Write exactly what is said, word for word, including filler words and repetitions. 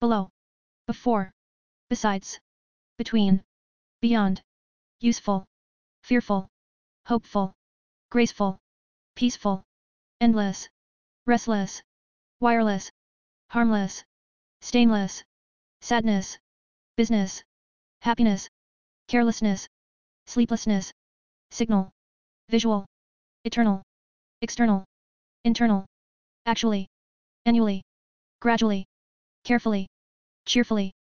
below, before, besides, between, beyond, useful, fearful, hopeful, graceful, peaceful, endless, restless, wireless, harmless, stainless, sadness, business, happiness, carelessness, sleeplessness, signal, visual, eternal, external, internal, actually, annually, gradually, carefully, cheerfully,